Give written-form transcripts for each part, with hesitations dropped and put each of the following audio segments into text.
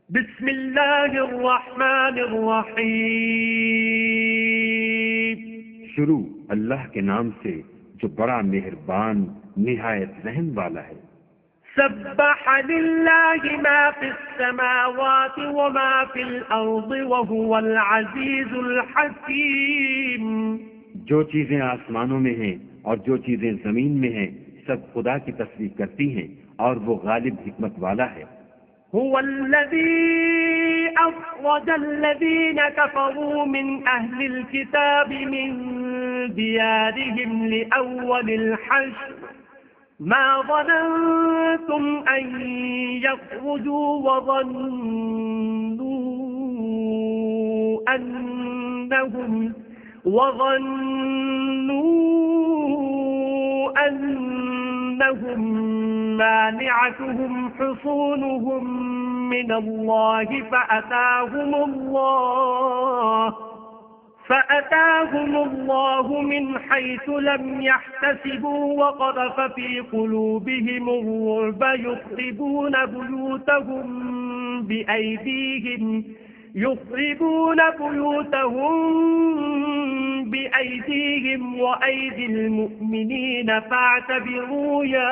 بسم اللہ الرحمن الرحیم۔ شروع اللہ کے نام سے جو بڑا مہربان نہایت رحم والا ہے۔ سبح للہ ما فی السماوات وما فی الارض وهو العزیز الحکیم۔ جو چیزیں آسمانوں میں ہیں اور جو چیزیں زمین میں ہیں سب خدا کی تصریف کرتی ہیں اور وہ غالب حکمت والا ہے۔ هو الذي أخرج الذين كفروا من أهل الكتاب من ديارهم لأول الحشر ما ظننتم أن يخرجوا وظنوا أنهم مانعتهم حصونهم من الله فأتاهم الله من حيث لم يحتسبوا وقذف في قلوبهم الرعب يخربون بيوتهم بأيديهم وأيدي المؤمنين فاعتبروا يا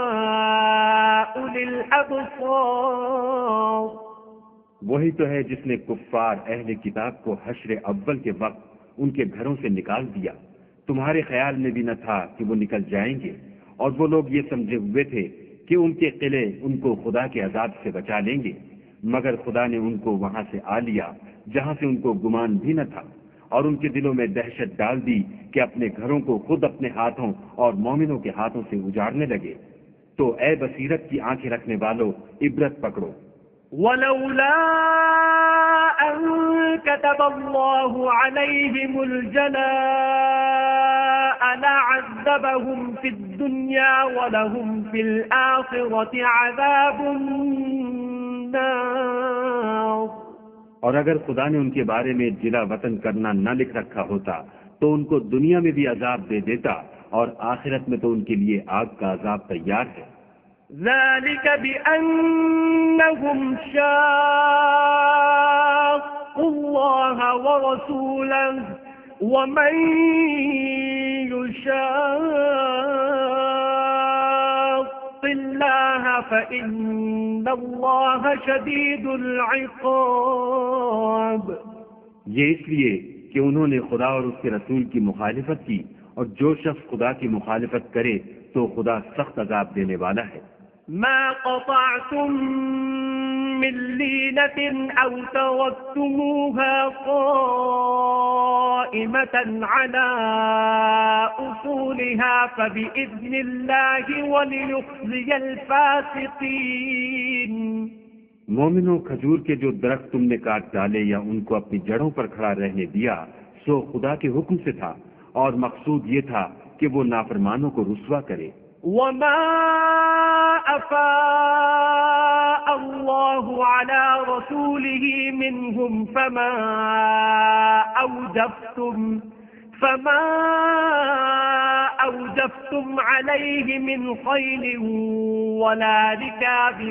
أولي الأبصار۔ وہی تو ہے جس نے کفار اہل کتاب کو حشر اول کے وقت ان کے گھروں سے نکال دیا۔ تمہارے خیال میں بھی نہ تھا کہ وہ نکل جائیں گے، اور وہ لوگ یہ سمجھے ہوئے تھے کہ ان کے قلعے ان کو خدا کے عذاب سے بچا لیں گے، مگر خدا نے ان کو وہاں سے آ لیا جہاں سے ان کو گمان بھی نہ تھا، اور ان کے دلوں میں دہشت ڈال دی کہ اپنے گھروں کو خود اپنے ہاتھوں اور مومنوں کے ہاتھوں سے اجاڑنے لگے۔ تو اے بصیرت کی آنکھیں رکھنے والو، عبرت پکڑو۔ ولولا أن كتب الله عليهم الجلاء لعذبهم في الدنيا ولهم في الآخرة عذاب النار۔ اور اگر خدا نے ان کے بارے میں جلا وطن کرنا نہ لکھ رکھا ہوتا تو ان کو دنیا میں بھی عذاب دے دیتا، اور آخرت میں تو ان کے لیے آگ کا عذاب تیار ہے۔ ذلك بأنهم شاقوا الله ورسوله ومن يشاق الله فإن الله شديد العقاب۔ یہ اس لیے کہ انہوں نے خدا اور اس کے رسول کی مخالفت کی، اور جو شخص خدا کی مخالفت کرے تو خدا سخت عذاب دینے والا ہے۔ ما قطعتم من لينة أو تركتموها قائمة على أصولها فبإذن الله وليخزي الفاسقين۔ مومنوں، کھجور کے جو درخت تم نے کاٹ ڈالے یا ان کو اپنی جڑوں پر کھڑا رہنے دیا سو خدا کے حکم سے تھا، اور مقصود یہ تھا کہ وہ نافرمانوں کو رسوا کرے۔ وما أفاء الله على رسوله منهم فما أوجفتم عليه من خيل ولا ركاب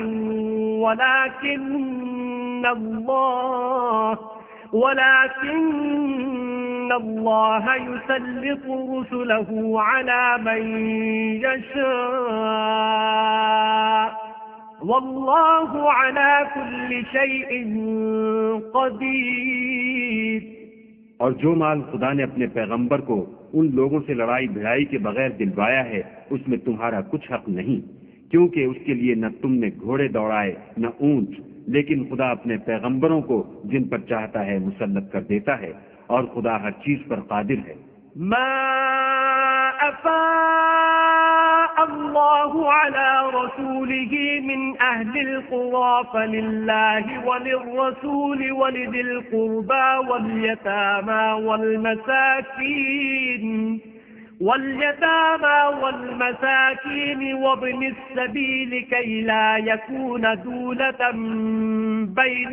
ولكن الله يسلط رسله على من يشاء والله على كل شيء قدير۔ اور جو مال خدا نے اپنے پیغمبر کو ان لوگوں سے لڑائی بھڑائی کے بغیر دلوایا ہے اس میں تمہارا کچھ حق نہیں، کیونکہ اس کے لیے نہ تم نے گھوڑے دوڑائے نہ اونٹ، لیکن خدا اپنے پیغمبروں کو جن پر چاہتا ہے مسلط کر دیتا ہے، اور خدا ہر چیز پر قادر ہے۔ ما أفاء الله على رسوله من أهل القرى فلله وللرسول ولذي القربى واليتامى والمساكين وابن السبيل كي لا يكون دولة بين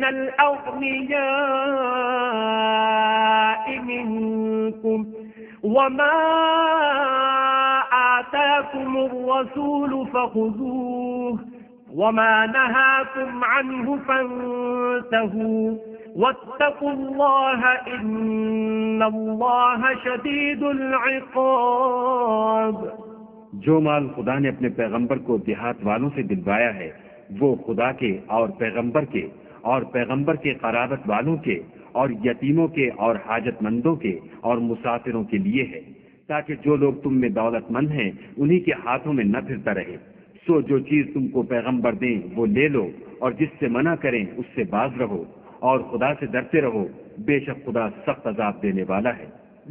الأغنياء منكم وما آتاكم الرسول فخذوه وما نهاكم عنه فانتهوا واتقوا الله إن الله شديد العقاب۔ جو مال خدا نے اپنے پیغمبر کو دیہات والوں سے دلوایا ہے وہ خدا کے اور پیغمبر کے قرابت والوں کے اور یتیموں کے اور حاجت مندوں کے اور مسافروں کے لیے ہے، تاکہ جو لوگ تم میں دولت مند ہیں انہی کے ہاتھوں میں نہ پھرتا رہے۔ سو جو چیز تم کو پیغمبر دیں وہ لے لو، اور جس سے منع کریں اس سے باز رہو، اور خدا سے ڈرتے رہو، بے شک خدا سخت عذاب دینے والا ہے۔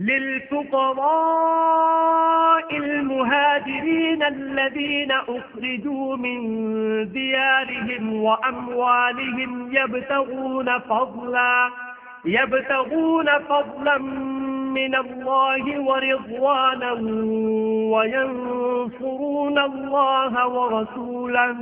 للفقراء المهاجرين الذين أخرجوا من ديارهم وأموالهم يبتغون فضلا من الله ورضوانا وينصرون الله ورسوله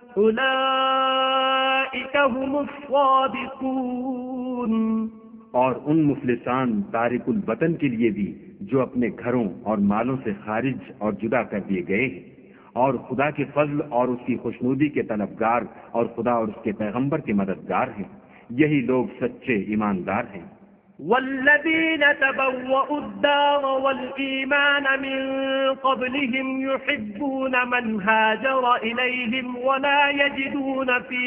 أولئك هم الصادقون۔ اور ان مفلسان تارک الوطن کے لیے بھی جو اپنے گھروں اور مالوں سے خارج اور جدا کر دیے گئے ہیں اور خدا کے فضل اور اس کی خوشنودی کے طلبگار اور خدا اور اس کے پیغمبر کے مددگار ہیں، یہی لوگ سچے ایماندار ہیں۔ والذين تبوأوا الدار والإيمان من قبلهم يحبون من هاجر إليهم ولا يجدون في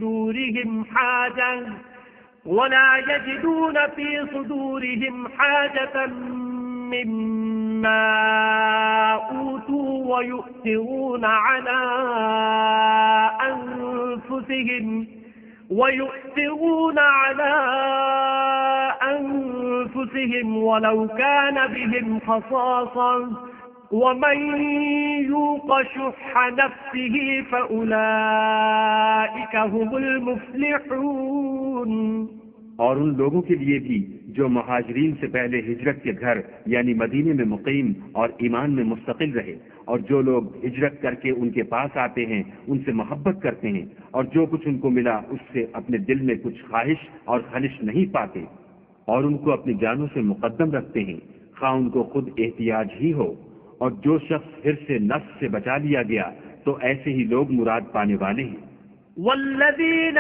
صدورهم حاجة مما أوتوا ويؤثرون على أنفسهم ولو كان بهم خصاصة ومن يوق شح نفسه فأولئك هم المفلحون۔ اور ان لوگوں کے لیے بھی جو مہاجرین سے پہلے ہجرت کے گھر یعنی مدینے میں مقیم اور ایمان میں مستقل رہے، اور جو لوگ ہجرت کر کے ان کے پاس آتے ہیں ان سے محبت کرتے ہیں، اور جو کچھ ان کو ملا اس سے اپنے دل میں کچھ خواہش اور خلش نہیں پاتے، اور ان کو اپنی جانوں سے مقدم رکھتے ہیں، خواہ ان کو خود احتیاج ہی ہو، اور جو شخص پھر سے نفس سے بچا لیا گیا تو ایسے ہی لوگ مراد پانے والے ہیں۔ والذین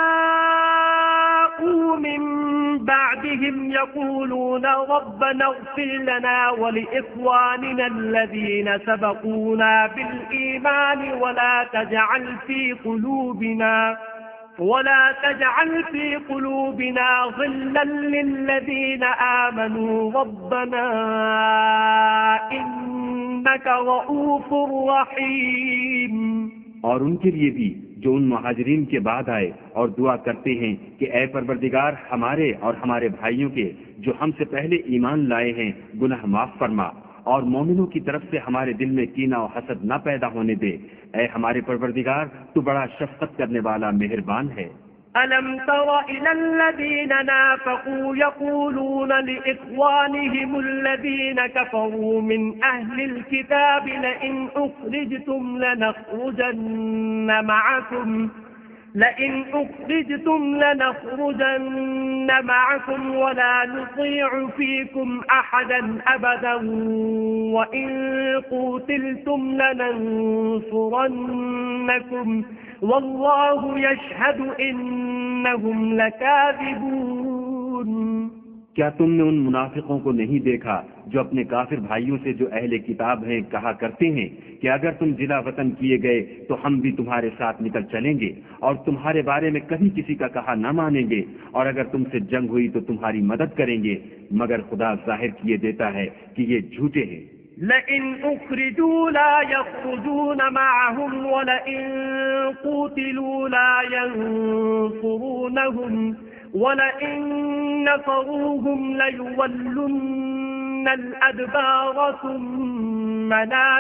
جاءوا من بعدهم يقولون ربنا اغفر لنا ولإخواننا الذين سبقونا بالإيمان ولا تجعل في قلوبنا غلا للذين آمنوا ربنا إنك رؤوف رحيم۔ اور ان کے لیے بھی جو ان مہاجرین کے بعد آئے اور دعا کرتے ہیں کہ اے پروردگار ہمارے اور ہمارے بھائیوں کے جو ہم سے پہلے ایمان لائے ہیں گناہ معاف فرما، اور مومنوں کی طرف سے ہمارے دل میں کینہ و حسد نہ پیدا ہونے دے، اے ہمارے پروردگار تو بڑا شفقت کرنے والا مہربان ہے۔ أَلَمْ تَرَ إِلَى الَّذِينَ نَافَقُوا يَقُولُونَ لِإِخْوَانِهِمُ الَّذِينَ كَفَرُوا مِنْ أَهْلِ الْكِتَابِ لَئِنْ أُخْرِجْتُمْ لنخرجن معكم ولا نطيع فيكم أحدا أبدا وإن قوتلتم لننصرنكم والله يشهد إنهم لكاذبون۔ کیا تم نے ان منافقوں کو نہیں دیکھا جو اپنے کافر بھائیوں سے جو اہل کتاب ہیں کہا کرتے ہیں کہ اگر تم جلا وطن کیے گئے تو ہم بھی تمہارے ساتھ نکل چلیں گے اور تمہارے بارے میں کبھی کسی کا کہا نہ مانیں گے، اور اگر تم سے جنگ ہوئی تو تمہاری مدد کریں گے، مگر خدا ظاہر کیے دیتا ہے کہ یہ جھوٹے ہیں۔ لئن أخرجوا لا يخرجون معهم ولئن قوتلوا لا ينصرونهم ولئن نصروهم ليولن الأدبار ثم لا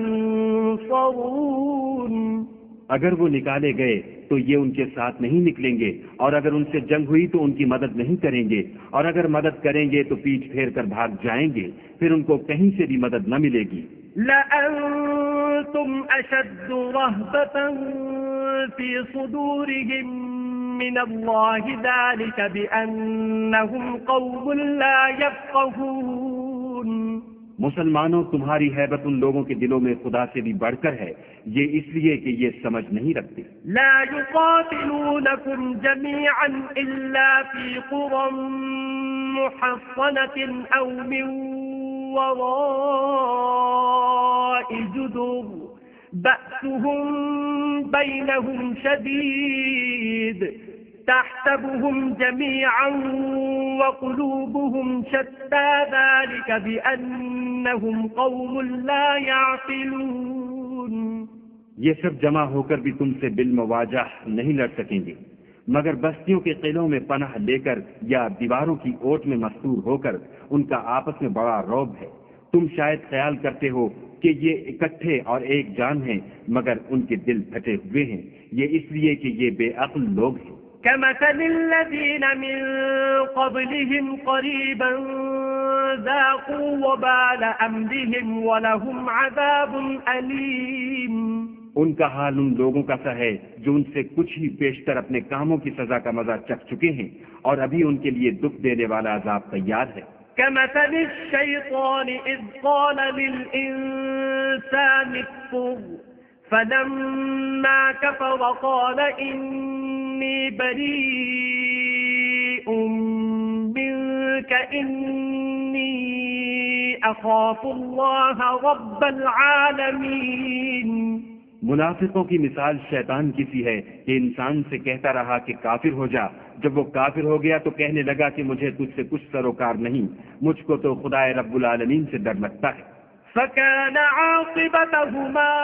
ينصرون۔ اگر وہ نکالے گئے تو یہ ان کے ساتھ نہیں نکلیں گے، اور اگر ان سے جنگ ہوئی تو ان کی مدد نہیں کریں گے، اور اگر مدد کریں گے تو پیٹھ پھیر کر بھاگ جائیں گے، پھر ان کو کہیں سے بھی مدد نہ ملے گی۔ لأنتم أشد رهبة في صدورهم من الله ذلك بأنهم قوم لا يفقهون۔ مسلمانوں تمہاری ہیبت ان لوگوں کے دلوں میں خدا سے بھی بڑھ کر ہے، یہ اس لیے کہ یہ سمجھ نہیں رکھتے۔ لا يقاتلونكم جميعا إلا في قرى محصنة أو من وراء جدر بأسهم بينهم شديد تحسبهم جميعا وقلوبهم شتى ذلك بأنهم قوم لا يعقلون۔ یہ سب جمع ہو کر بھی تم سے بالمواجہ نہیں لڑ سکیں گے، مگر بستیوں کے قلعوں میں پناہ لے کر یا دیواروں کی اوٹ میں مستور ہو کر ان کا آپس میں بڑا رعب ہے۔ تم شاید خیال کرتے ہو کہ یہ اکٹھے اور ایک جان ہیں، مگر ان کے دل پھٹے ہوئے ہیں، یہ اس لیے کہ یہ بے عقل لوگ ہیں۔ كمثل الذين من قبلهم قريبا ذاقوا وبال أمرهم ولهم عذاب أليم۔ ان کا حال ان لوگوں کا سا ہے جو ان سے کچھ ہی پیشتر اپنے کاموں کی سزا کا مزہ چکھ چکے ہیں، اور ابھی ان کے لیے دکھ دینے والا عذاب تیار ہے۔ كمثل الشيطان إذ قال للإنسان اكفر فلما كفر قال إني بريء منك إني أخاف الله رب العالمين۔ منافقوں کی مثال شیطان کی سی ہے کہ انسان سے کہتا رہا کہ کافر ہو جا، جب وہ کافر ہو گیا تو کہنے لگا کہ مجھے تجھ سے کچھ سروکار نہیں، مجھ کو تو خدا رب العالمین سے ڈر لگتا ہے۔ فكان عاقبتهما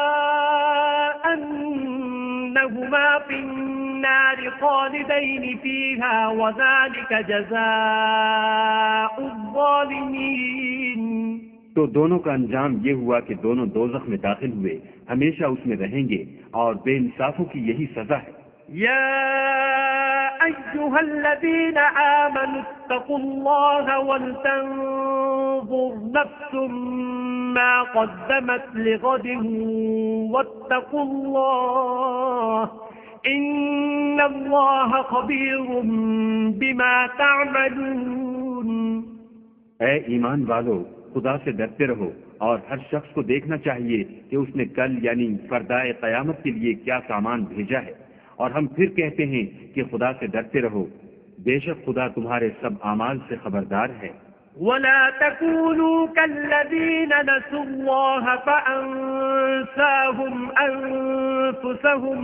أنهما في النار خالدين فيها وذلك جزاء الظالمين۔ تو دونوں کا انجام یہ ہوا کہ دونوں دوزخ میں داخل ہوئے، ہمیشہ اس میں رہیں گے، اور بے انصافوں کی یہی سزا ہے۔ يا أيها الذين آمنوا اتقوا الله ولتنظر نفس ما قدمت لغد واتقوا الله إن الله خبير بما تعملون۔ اے ایمان والو، خدا سے ڈرتے رہو، اور ہر شخص کو دیکھنا چاہیے کہ اس نے کل یعنی فردائے قیامت کے لیے کیا سامان بھیجا ہے، اور ہم پھر کہتے ہیں کہ خدا سے ڈرتے رہو، بے شک خدا تمہارے سب اعمال سے خبردار ہے۔ ولا تكونوا كالذين نسوا الله فأنساهم أنفسهم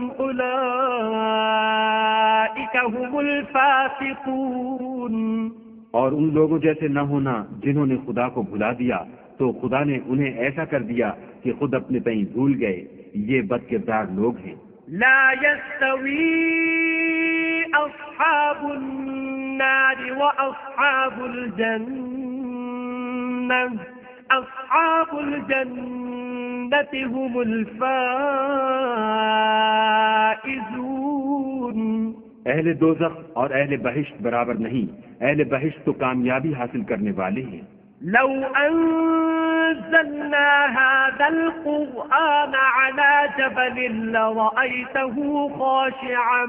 أولئك هم الفاسقون۔ اور ان لوگوں جیسے نہ ہونا جنہوں نے خدا کو بھلا دیا تو خدا نے انہیں ایسا کر دیا کہ خود اپنے تئیں بھول گئے، یہ بد کردار لوگ ہیں۔ لا يستوي أصحاب النار وأصحاب الجنة أصحاب الجنة هم الفائزون۔ اہل دوزخ اور اہل بہشت برابر نہیں، اہل بہشت تو کامیابی حاصل کرنے والے ہیں۔ لو أنزلنا هذا القرآن على جبل لرأيته خاشعا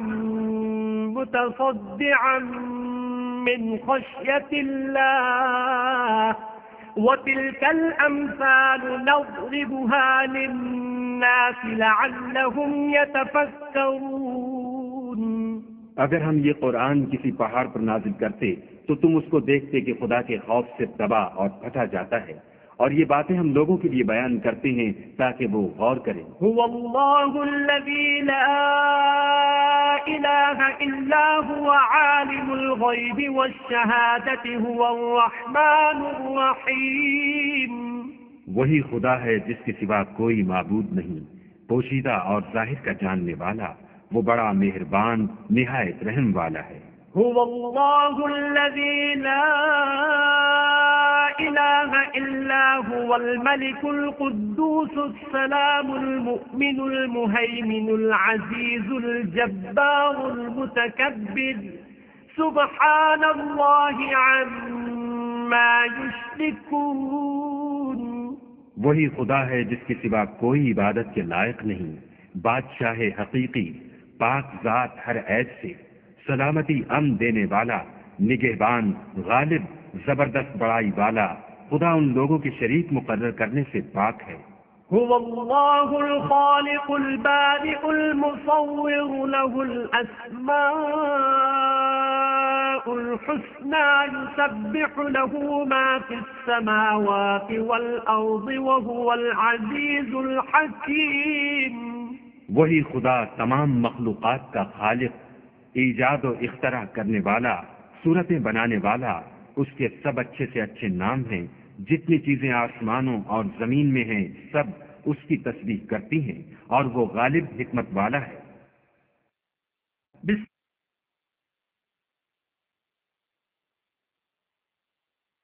متصدعا من خشية الله وتلك الأمثال نضربها للناس لعلهم يتفكرون۔ اگر ہم یہ قرآن کسی پہاڑ پر نازل کرتے تو تم اس کو دیکھتے کہ خدا کے خوف سے تباہ اور پھٹا جاتا ہے، اور یہ باتیں ہم لوگوں کے لیے بیان کرتے ہیں تاکہ وہ غور کریں۔ هو الله الذي لا إله إلا هو عالم الغيب والشهادة هو الرحمن الرحيم۔ وہی خدا ہے جس کے سوا کوئی معبود نہیں، پوشیدہ اور ظاہر کا جاننے والا، وہ بڑا مہربان نہایت رحم والا ہے۔ هو الله الذي لا إله إلا هو الملك القدوس السلام المؤمن المهيمن العزيز الجبار المتكبر سبحان الله عما يشركون۔ وہی خدا ہے جس کے سوا کوئی عبادت کے لائق نہیں، بادشاہ حقیقی، پاک ذات ہر عیب سے، سلامتی امن دینے والا، نگہبان، غالب، زبردست بڑائی والا، خدا ان لوگوں کے شریک مقرر کرنے سے پاک ہے۔ هو الله الخالق البارئ المصور له الأسماء الحسنى يسبح له ما في السماوات والأرض وهو العزيز الحكيم۔ وہی خدا تمام مخلوقات کا خالق، ایجاد و اختراع کرنے والا، صورتیں بنانے والا، اس کے سب اچھے سے اچھے نام ہیں۔ جتنی چیزیں آسمانوں اور زمین میں ہیں سب اس کی تسبیح کرتی ہیں، اور وہ غالب حکمت والا ہے۔